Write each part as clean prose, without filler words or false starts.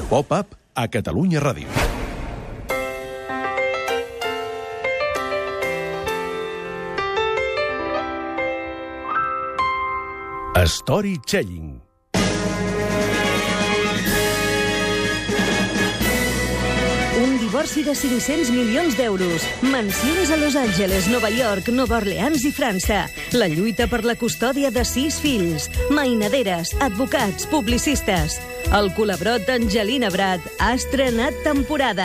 Pop-up a Catalunya Ràdio. Storytelling. Un divorci de 500 milions d'euros. Mansions a Los Angeles, Nova York, Nova Orleans i França. La lluita per la custòdia de 6 fills. Mainaderes, advocats, publicistes. El colabrot d'Angelina Brad ha estrenat temporada.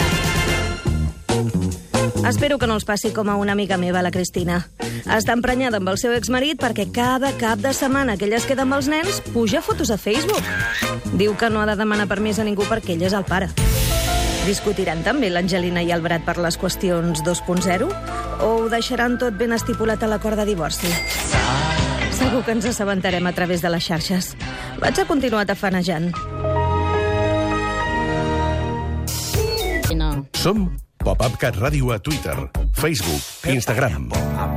Espero que no els passi com a una amiga meva, la Cristina. Està emprenyada amb el seu exmarit perquè cada cap de setmana que ella es queda amb els nens puja fotos a Facebook. Diu que no ha de demanar permís a ningú perquè ell és el pare. Discutiran també l'Angelina i el Brad per les qüestions 2.0? O ho deixaran tot ben estipulat a l'acord de divorci? Segur que ens assabentarem a través de les xarxes. Vaig a continuar tafanejant. Som Pop-up Cat Ràdio a Twitter, Facebook, Instagram.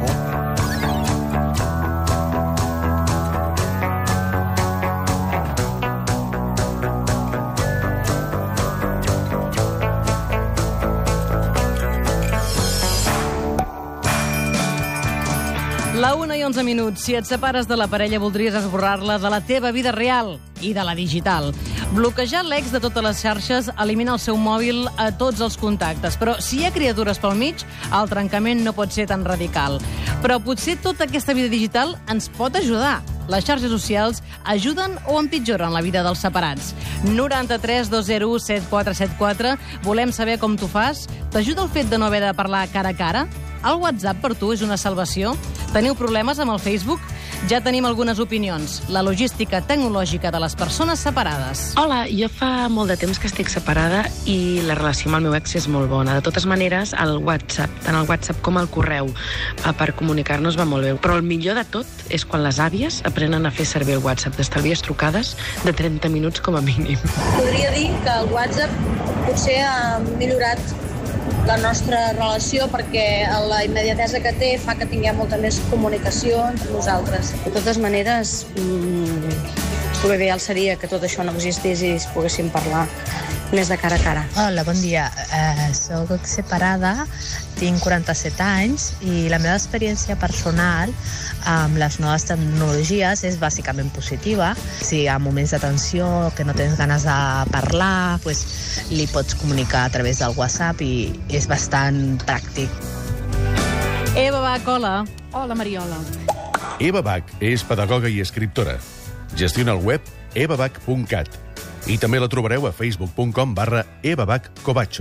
La 1:11. Si et separes de la parella, voldries esborrar-la de la teva vida real i de la digital. Bloquejar l'ex de totes les xarxes, elimina el seu mòbil a tots els contactes. Però si hi ha criatures pel mig, el trencament no pot ser tan radical. Però potser tota aquesta vida digital ens pot ajudar. Les xarxes socials ajuden o empitjoren la vida dels separats? 93 201 7474. Volem saber com t'ho fas. T'ajuda el fet de no haver de parlar cara a cara? El WhatsApp per tu és una salvació? Teniu problemes amb el Facebook? Ja tenim algunes opinions. La logística tecnològica de les persones separades. Hola, jo fa molt de temps que estic separada i la relació amb el meu ex és molt bona. De totes maneres, el WhatsApp, tant el WhatsApp com el correu, per comunicar-nos va molt bé. Però el millor de tot és quan les àvies aprenen a fer servir el WhatsApp. T'estalvies trucades de 30 minuts com a mínim. Podria dir que el WhatsApp potser ha millorat la nostra relació perquè la immediatesa que té fa que tinguem molta més comunicació entre nosaltres. De totes maneres, l'ideal seria que tot això no existís i es poguéssim parlar més de cara a cara. Hola, bon dia. Soc separada, tinc 47 anys i la meva experiència personal amb les noves tecnologies és bàsicament positiva. Si hi ha moments de tensió, que no tens ganes de parlar, pues, li pots comunicar a través del WhatsApp i és bastant pràctic. Eva Bach, hola. Hola, Mariola. Eva Bach és pedagoga i escriptora. Gestiona el web evabach.cat i també la trobareu a facebook.com/evabachcovacho.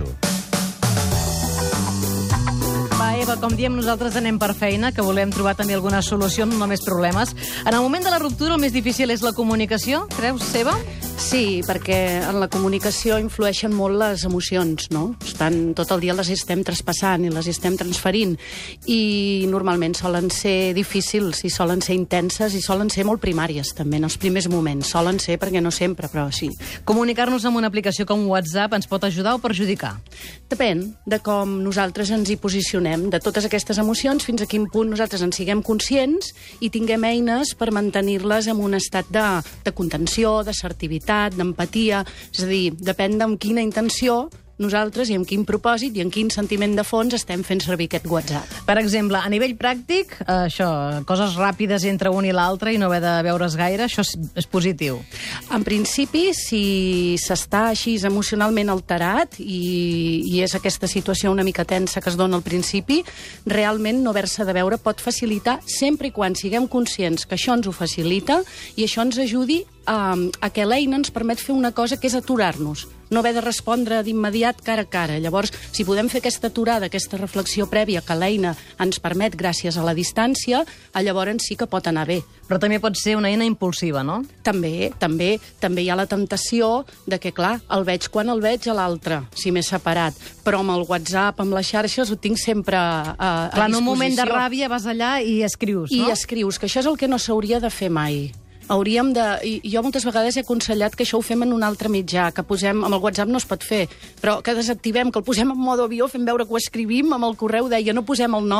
Va, Eva, com diem, nosaltres anem per feina, que volem trobar també alguna solució, no només problemes. En el moment de la ruptura, el més difícil és la comunicació, creus, Eva? Sí, perquè en la comunicació influeixen molt les emocions, no? Tot el dia les estem traspassant i les estem transferint i normalment solen ser difícils i solen ser intenses i solen ser molt primàries, també, en els primers moments. Solen ser, perquè no sempre, però sí. Comunicar-nos amb una aplicació com WhatsApp ens pot ajudar o perjudicar? Depèn de com nosaltres ens hi posicionem, de totes aquestes emocions, fins a quin punt nosaltres en siguem conscients i tinguem eines per mantenir-les en un estat de contenció, d'assertivitat, d'empatia, és a dir, depèn amb quina intenció nosaltres i amb quin propòsit i amb quin sentiment de fons estem fent servir aquest WhatsApp. Per exemple, a nivell pràctic, això, coses ràpides entre un i l'altre i no haver de veure's gaire, això és positiu. En principi, si s'està així emocionalment alterat i és aquesta situació una mica tensa que es dona al principi, realment no haver-se de veure pot facilitar, sempre i quan siguem conscients que això ens ho facilita i això ens ajudi a que l'eina ens permet fer una cosa que és aturar-nos, no haver de respondre d'immediat cara a cara. Llavors, si podem fer aquesta aturada, aquesta reflexió prèvia que l'eina ens permet gràcies a la distància, llavors sí que pot anar bé. Però també pot ser una eina impulsiva, no? També hi ha la temptació de que, clar, el veig quan el veig a l'altre, si m'he separat. Però amb el WhatsApp, amb les xarxes, ho tinc sempre a disposició. En un moment de ràbia vas allà i escrius, no? I escrius, que això és el que no s'hauria de fer mai. Jo moltes vegades he aconsellat que això ho fem en un altre mitjà, que posem, amb el WhatsApp no es pot fer, però que desactivem, que el posem en mode avió, fem veure que ho escrivim, amb el correu deia no posem el nom,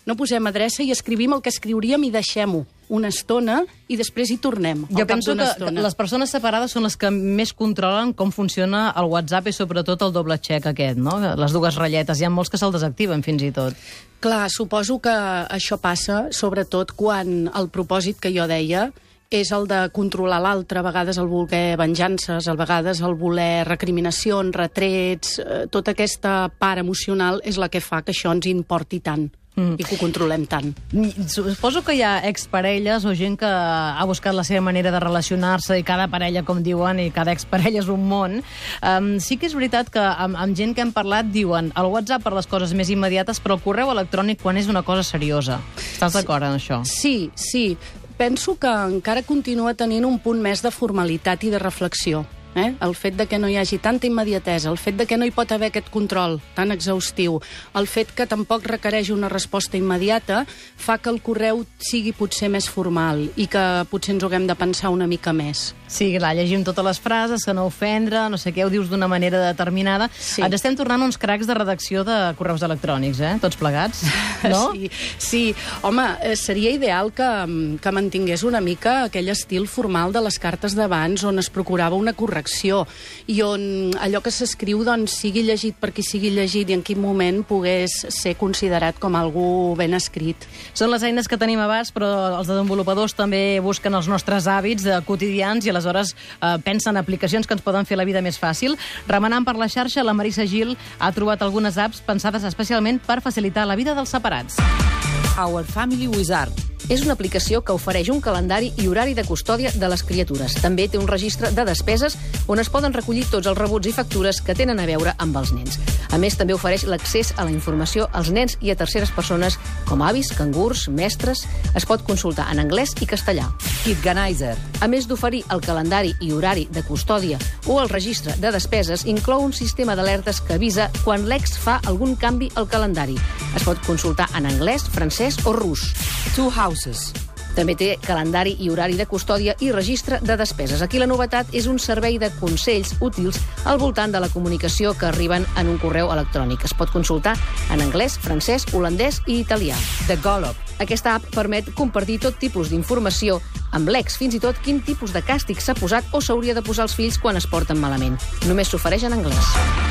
No posem adreça i escrivim el que escriuríem i deixem-ho una estona i després hi tornem. Jo penso que les persones separades són les que més controlen com funciona el WhatsApp i sobretot el doble check aquest, no? Les dues ratlletes. Hi ha molts que se'l desactiven fins i tot. Clar, suposo que això passa sobretot quan el propòsit que jo deia és el de controlar l'altre, a vegades el voler venjances, a vegades el voler recriminacions, retrets, tota aquesta part emocional és la que fa que això ens importi tant. I que ho controlem tant. Suposo que hi ha exparelles o gent que ha buscat la seva manera de relacionar-se i cada parella, com diuen, i cada exparella és un món. Sí que és veritat que amb gent que hem parlat diuen el WhatsApp per les coses més immediates, però el correu electrònic quan és una cosa seriosa. Estàs d'acord en això? Sí, sí. Penso que encara continua tenint un punt més de formalitat i de reflexió. El fet de que no hi hagi tanta immediatesa, el fet de que no hi pot haver aquest control tan exhaustiu, el fet que tampoc requereix una resposta immediata, fa que el correu sigui potser més formal i que potser ens ho haguem de pensar una mica més. Sí, clar, llegim totes les frases, que no ofendre, no sé què, ho dius d'una manera determinada. Sí. Ens estem tornant uns cracs de redacció de correus electrònics, tots plegats, no? Sí. Home, seria ideal que mantingués una mica aquell estil formal de les cartes d'abans on es procurava una correcció i on allò que s'escriu sigui llegit per qui sigui llegit i en quin moment pogués ser considerat com algú ben escrit. Són les eines que tenim a abast, però els desenvolupadors també busquen els nostres hàbits quotidians i aleshores pensen aplicacions que ens poden fer la vida més fàcil. Remenant per la xarxa, la Marisa Gil ha trobat algunes apps pensades especialment per facilitar la vida dels separats. Our Family Wizard. És una aplicació que ofereix un calendari i horari de custòdia de les criatures. També té un registre de despeses on es poden recollir tots els rebuts i factures que tenen a veure amb els nens. A més, també ofereix l'accés a la informació als nens i a terceres persones com avis, cangurs, mestres. Es pot consultar en anglès i castellà. Kitganizer. A més d'oferir el calendari i horari de custòdia o el registre de despeses, inclou un sistema d'alertes que avisa quan l'ex fa algun canvi al calendari. Es pot consultar en anglès, francès o rus. Two Houses. També té calendari i horari de custòdia i registre de despeses. Aquí la novetat és un servei de consells útils al voltant de la comunicació que arriben en un correu electrònic. Es pot consultar en anglès, francès, holandès i italià. The Golop. Aquesta app permet compartir tot tipus d'informació amb l'ex, fins i tot quin tipus de càstig s'ha posat o s'hauria de posar als fills quan es porten malament. Només s'ofereix en anglès.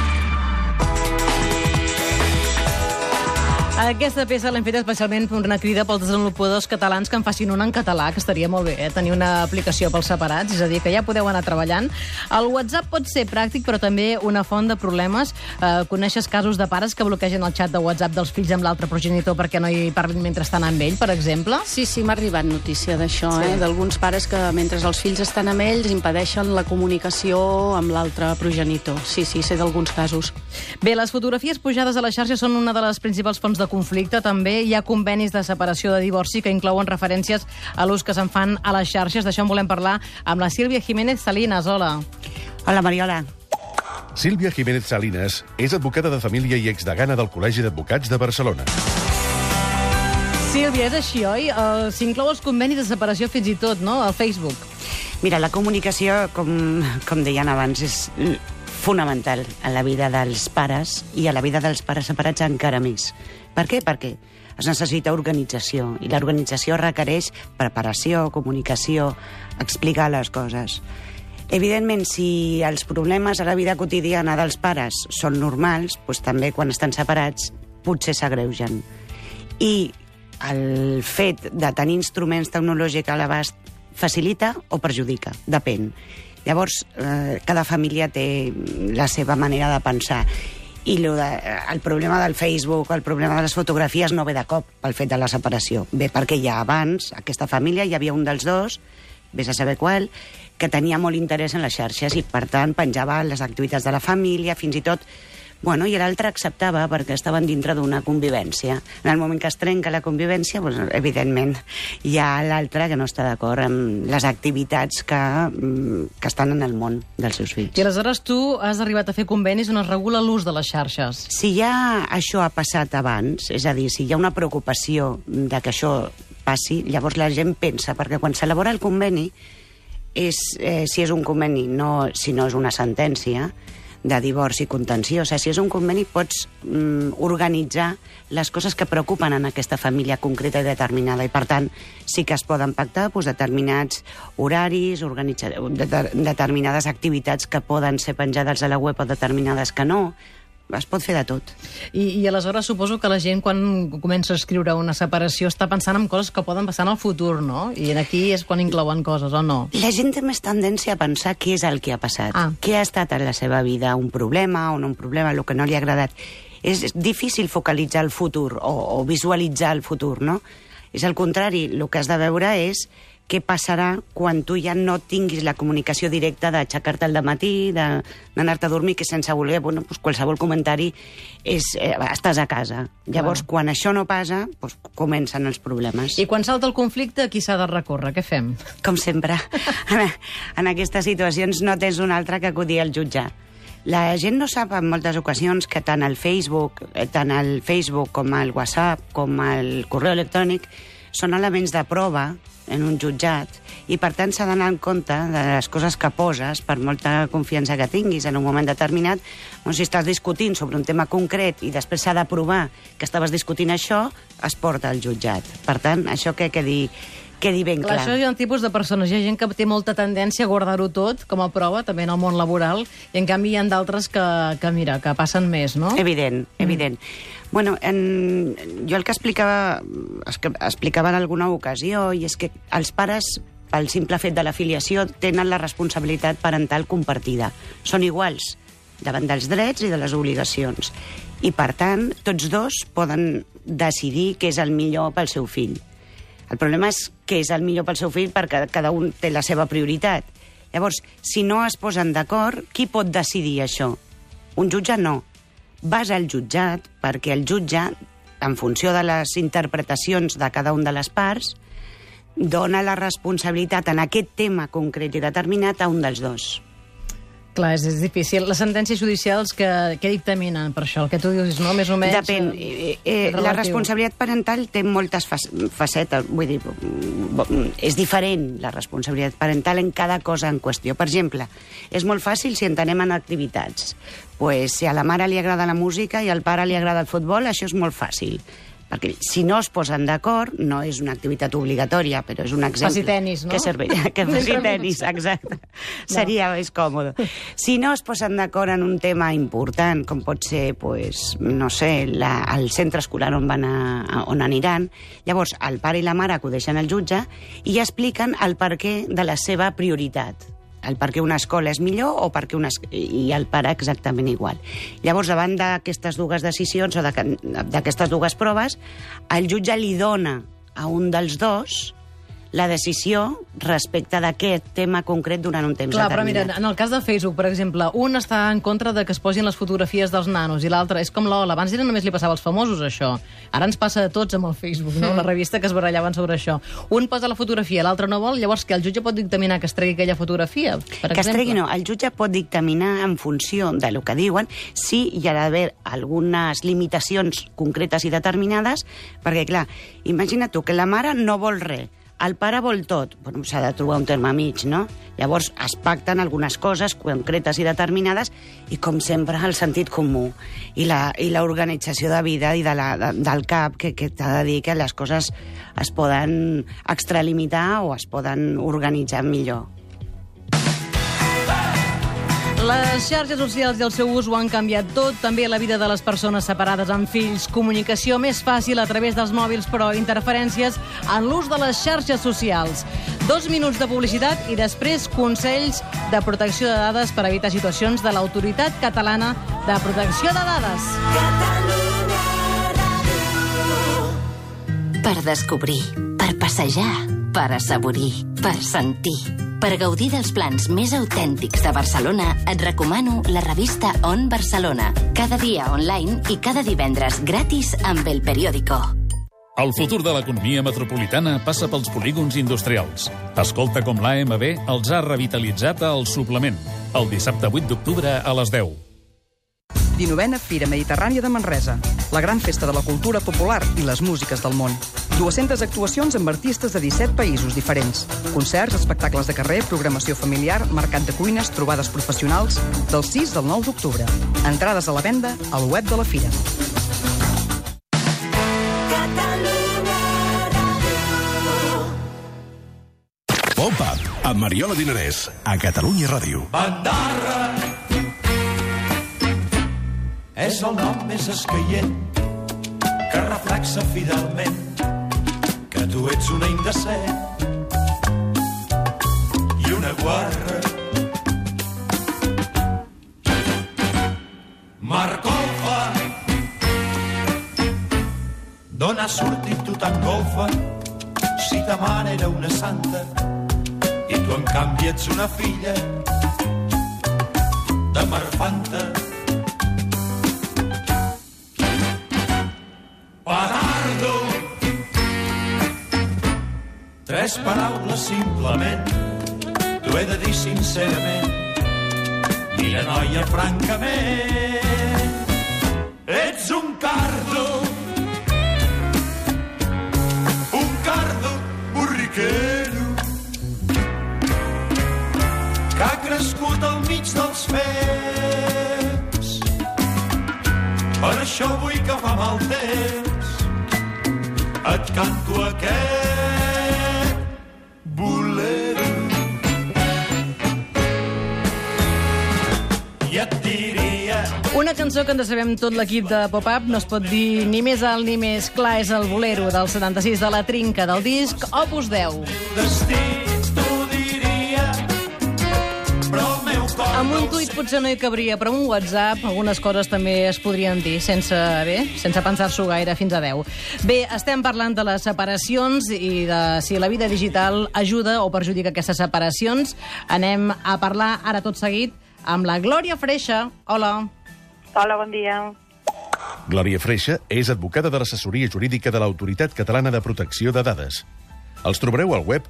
Aquesta peça l'hem fet especialment per una crida pels desenvolupadors catalans que en facin una en català, que estaria molt bé, tenir una aplicació pels separats, és a dir, que ja podeu anar treballant. El WhatsApp pot ser pràctic, però també una font de problemes. Coneixes casos de pares que bloquegen el xat de WhatsApp dels fills amb l'altre progenitor perquè no hi parlin mentre estan amb ell, per exemple? Sí, m'ha arribat notícia d'això, d'alguns pares que mentre els fills estan amb ells impedeixen la comunicació amb l'altre progenitor. Sí, sé d'alguns casos. Bé, les fotografies pujades a la xarxa són una de les principals fonts de conflicte. També hi ha convenis de separació de divorci que inclouen referències a l'ús que se'n fan a les xarxes. D'això en volem parlar amb la Sílvia Jiménez Salinas. Hola. Hola, Mariola. Sílvia Jiménez Salinas és advocada de família i exdegana del Col·legi d'Advocats de Barcelona. Sílvia, és així, oi? S'inclou els convenis de separació fins i tot, no?, al Facebook. Mira, la comunicació, com deien abans, és fonamental a la vida dels pares i a la vida dels pares separats encara més. Per què? Perquè es necessita organització i l'organització requereix preparació, comunicació, explicar les coses. Evidentment, si els problemes a la vida quotidiana dels pares són normals, doncs també quan estan separats potser s'agreugen. I el fet de tenir instruments tecnològics a l'abast facilita o perjudica, depèn. Llavors, cada família té la seva manera de pensar. I el problema del Facebook, el problema de les fotografies no ve de cop pel fet de la separació. Ve perquè ja abans, aquesta família, hi havia un dels dos, vés a saber qual, que tenia molt interès en les xarxes i, per tant, penjava les activitats de la família, fins i tot... Bueno, i l'altre acceptava perquè estaven dintre d'una convivència. En el moment que es trenca la convivència, doncs, evidentment, hi ha l'altre que no està d'acord amb les activitats que estan en el món dels seus fills. I aleshores tu has arribat a fer convenis on es regula l'ús de les xarxes. Si ja això ha passat abans, és a dir, si hi ha una preocupació de que això passi, llavors la gent pensa, perquè quan s'elabora el conveni, si és un conveni, si no és una sentència, de divorci contenciós. Si és un conveni, pots organitzar les coses que preocupen en aquesta família concreta i determinada, i per tant sí que es poden pactar determinats horaris, determinades activitats que poden ser penjades a la web o determinades que no. Es pot fer de tot. I aleshores suposo que la gent, quan comença a escriure una separació, està pensant en coses que poden passar en el futur, no? I aquí és quan inclouen coses, o no? La gent té més tendència a pensar què és el que ha passat. Què ha estat en la seva vida? Un problema o no un problema? El que no li ha agradat. És difícil focalitzar el futur o visualitzar el futur, no? És al contrari, el que has de veure és què passarà quan tu ja no tinguis la comunicació directa d'aixecar-te al dematí, d'anar-te a dormir, que sense voler, qualsevol comentari estàs a casa. Llavors, quan això no passa, comencen els problemes. I quan salta el conflicte, a qui s'ha de recórrer? Què fem? Com sempre. En aquestes situacions no tens un altre que acudir al jutjat. La gent no sap en moltes ocasions que tant el Facebook com el WhatsApp, com el correu electrònic, són elements de prova en un jutjat, i per tant s'ha d'anar en compte de les coses que poses, per molta confiança que tinguis en un moment determinat. Si estàs discutint sobre un tema concret i després s'ha de provar que estaves discutint això, es porta al jutjat. Per tant, això que quedi ben clar. Això hi ha un tipus de persones. Hi ha gent que té molta tendència a guardar-ho tot com a prova, també en el món laboral, i en canvi hi ha d'altres que passen més, no? Evident. Bueno, jo el que explicava en alguna ocasió, i és que els pares, pel simple fet de l'afiliació, tenen la responsabilitat parental compartida. Són iguals davant dels drets i de les obligacions. I, per tant, tots dos poden decidir què és el millor pel seu fill. El problema és què és el millor pel seu fill, perquè cada un té la seva prioritat. Llavors, si no es posen d'acord, qui pot decidir això? Un jutge no. Vas al jutjat perquè el jutge, en funció de les interpretacions de cada una de les parts, dona la responsabilitat en aquest tema concret i determinat a un dels dos. Clar, és difícil. Les sentències judicials que dictaminen per això? El que tu dius, no? Més o menys... Depèn. La responsabilitat parental té moltes facetes. Vull dir, és diferent la responsabilitat parental en cada cosa en qüestió. Per exemple, és molt fàcil si entenem en activitats. Si a la mare li agrada la música i al pare li agrada el futbol, això és molt fàcil. Perquè si no es posen d'acord, no és una activitat obligatòria, però és un exemple. Faci tenis, no? Que faci tenis, exacte. Seria més còmode. Si no es posen d'acord en un tema important, com pot ser, no sé, el centre escolar on aniran, llavors el pare i la mare acudeixen al jutge i expliquen el perquè de la seva prioritat. El per què una escola és millor o per què i el pare exactament igual. Llavors, davant d'aquestes dues decisions o d'aquestes dues proves, el jutge li dona a un dels dos la decisió respecte d'aquest tema concret durant un temps determinat. Però mira, en el cas de Facebook, per exemple, un està en contra de que es posin les fotografies dels nanos i l'altre és com l'Ola. Abans només li passava als famosos, això. Ara ens passa a tots amb el Facebook, no? La revista que es barallaven sobre això. Un posa la fotografia, l'altre no vol, llavors que el jutge pot dictaminar que es tregui aquella fotografia, per exemple? Que es tregui no, el jutge pot dictaminar en funció del que diuen si hi ha d'haver algunes limitacions concretes i determinades, perquè, clar, imagina tu que la mare no vol res, el pare vol tot. S'ha de trobar un terme mig, no? Llavors es pacten algunes coses concretes i determinades i, com sempre, el sentit comú i l'organització de vida i del cap que t'ha de dir que les coses es poden extralimitar o es poden organitzar millor. Les xarxes socials i el seu ús ho han canviat tot, també la vida de les persones separades amb fills, comunicació més fàcil a través dels mòbils, però interferències en l'ús de les xarxes socials. 2 minuts de publicitat i després consells de protecció de dades per evitar situacions de l'Autoritat Catalana de Protecció de Dades. Per descobrir, per passejar, per assaborir, per sentir. Per gaudir dels plans més autèntics de Barcelona, et recomano la revista On Barcelona. Cada dia online i cada divendres gratis amb El Periódico. El futur de l'economia metropolitana passa pels polígons industrials. Escolta com l'AMB els ha revitalitzat al Suplement, el dissabte 8 d'octubre a les 10. 19a Fira Mediterrània de Manresa, la gran festa de la cultura popular i les músiques del món. 200 actuacions amb artistes de 17 països diferents. Concerts, espectacles de carrer, programació familiar, mercat de cuines, trobades professionals, del 6 al 9 d'octubre. Entrades a la venda al web de la fira. Pop-Up, amb Mariola Dinarès, a Catalunya Ràdio. Bandarra és el nom més escaient que reflexa fidelment que tu ets una indecent i una guarra. Marcofa, d'on ha sortit tu tan golfa si ta mare era una santa i tu, en canvi, ets una filla de Marfanta. Padardo, 3 paraules simplement, t'ho he de dir sincerament. Mira, noia, francament, ets un cardo borriquero, que ha crescut al mig dels fets. Per això vull que fa mal temps et canto aquest bolero. I et diria... Una cançó que ens sabem tot l'equip de Pop-Up, no es pot dir ni més alt ni més clar, és el bolero del 76 de la Trinca del disc Opus 10. Destí, t'ho diria, però el meu cor... Amb un tuit potser no hi cabria, però amb un WhatsApp algunes coses també es podrien dir, sense pensar-s'ho gaire, fins a 10. Bé, estem parlant de les separacions i de si la vida digital ajuda o perjudica aquestes separacions. Anem a parlar ara tot seguit amb la Glòria Freixa. Hola. Hola, bon dia. Glòria Freixa és advocada de l'assessoria jurídica de l'Autoritat Catalana de Protecció de Dades. Els trobareu al web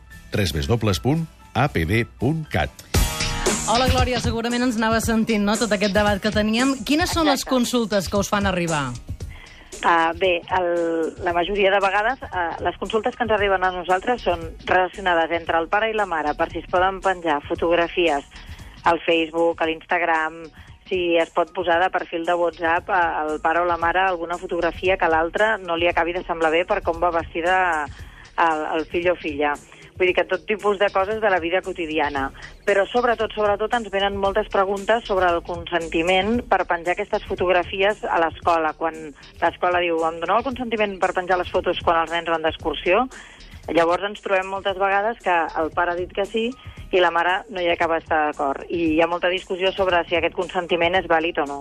www.apd.cat. Hola, Glòria, segurament ens anava sentint, no?, tot aquest debat que teníem. Quines són les consultes que us fan arribar? Bé, la majoria de vegades les consultes que ens arriben a nosaltres són relacionades entre el pare i la mare, per si es poden penjar fotografies al Facebook, a l'Instagram, si es pot posar de perfil de WhatsApp al pare o la mare alguna fotografia que l'altre no li acabi de semblar bé per com va vestida el fill o filla. Vull dir que tot tipus de coses de la vida quotidiana. Però sobretot ens venen moltes preguntes sobre el consentiment per penjar aquestes fotografies a l'escola. Quan l'escola diu, em doneu el consentiment per penjar les fotos quan els nens van d'excursió? Llavors ens trobem moltes vegades que el pare ha dit que sí i la mare no hi acaba d'estar d'acord. I hi ha molta discussió sobre si aquest consentiment és vàlid o no.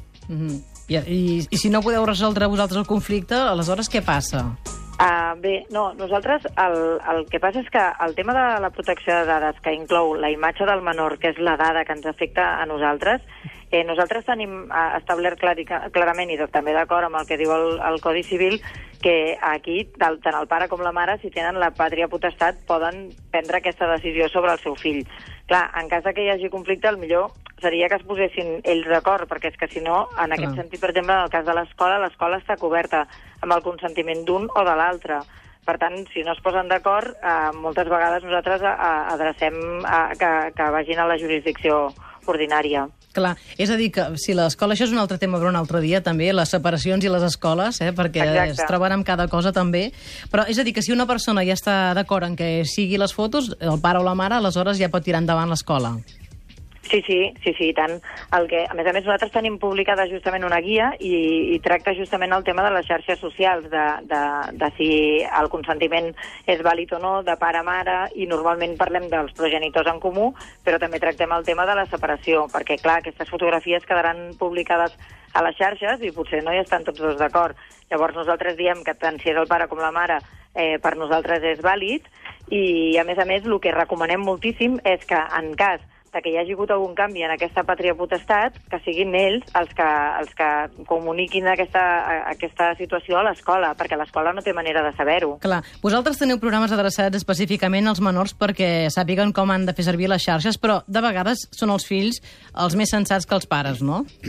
I si no podeu resoldre vosaltres el conflicte, aleshores què passa? Bé, no, nosaltres el que passa és que el tema de la protecció de dades, que inclou la imatge del menor, que és la dada que ens afecta a nosaltres, nosaltres tenim establert clarament, i també d'acord amb el que diu el Codi Civil, que aquí, tant el pare com la mare, si tenen la pàtria potestat, poden prendre aquesta decisió sobre el seu fill. Clar, en cas que hi hagi conflicte, el millor seria que es posessin ells d'acord, perquè és que si no, en aquest sentit, per exemple, en el cas de l'escola està coberta amb el consentiment d'un o de l'altre. Per tant, si no es posen d'acord, moltes vegades nosaltres adrecem que vagin a la jurisdicció ordinària. Clar, és a dir, que si l'escola, això és un altre tema per un altre dia, també, les separacions i les escoles, perquè es troben amb cada cosa també, però és a dir, que si una persona ja està d'acord en que sigui les fotos, el pare o la mare, aleshores ja pot tirar endavant l'escola. Sí, tant. A més a més, nosaltres tenim publicada justament una guia i tracta justament el tema de les xarxes socials, de si el consentiment és vàlid o no, de pare a mare, i normalment parlem dels progenitors en comú, però també tractem el tema de la separació, perquè, clar, aquestes fotografies quedaran publicades a les xarxes i potser no hi estan tots dos d'acord. Llavors nosaltres diem que tant si és el pare com la mare, per nosaltres és vàlid, i a més, el que recomanem moltíssim és que en cas que hi hagi hagut algun canvi en aquesta pàtria potestat, que siguin ells els que comuniquin aquesta situació a l'escola, perquè l'escola no té manera de saber-ho. Clar, vosaltres teniu programes adreçats específicament als menors perquè sàpiguen com han de fer servir les xarxes, però de vegades són els fills els més sensats que els pares, no?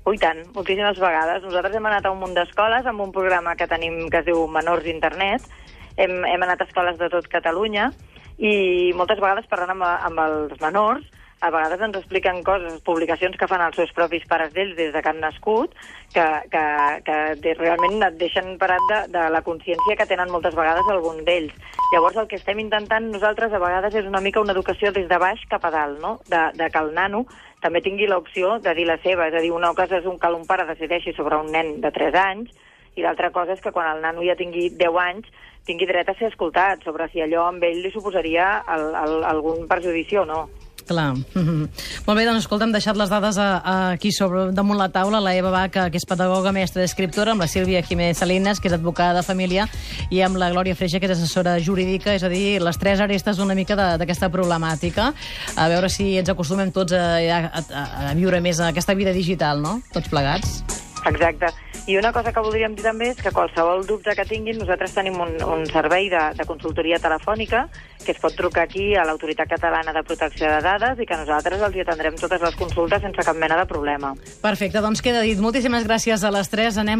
Ui, tant, moltíssimes vegades. Nosaltres hem anat a un munt d'escoles amb un programa que tenim que es diu Menors Internet. Hem anat a escoles de tot Catalunya i moltes vegades parlant amb els menors, a vegades ens expliquen coses, publicacions que fan els seus propis pares d'ells des de que han nascut, que realment et deixen parat de la consciència que tenen moltes vegades algun d'ells. Llavors el que estem intentant nosaltres a vegades és una mica una educació des de baix cap a dalt, no? De que el nano també tingui l'opció de dir la seva. És a dir, una cosa és que un pare decideixi sobre un nen de 3 anys i l'altra cosa és que quan el nano ja tingui 10 anys tingui dret a ser escoltat sobre si allò amb ell li suposaria algun perjudici o no. Clar. Molt bé, doncs escolta, hem deixat les dades aquí damunt la taula. La Eva Bach, que és pedagoga, mestra d'escriptora, amb la Sílvia Jiménez Salinas, que és advocada de família, i amb la Glòria Freixa, que és assessora jurídica, és a dir, les 3 arestes una mica d'aquesta problemàtica. A veure si ens acostumem tots a viure més aquesta vida digital, no? Tots plegats. Exacte. I una cosa que voldríem dir també és que qualsevol dubte que tinguin, nosaltres tenim un servei de consultoria telefònica que es pot trucar aquí a l'Autoritat Catalana de Protecció de Dades i que nosaltres els atendrem totes les consultes sense cap mena de problema. Perfecte, doncs queda dit. Moltíssimes gràcies a les 3. Anem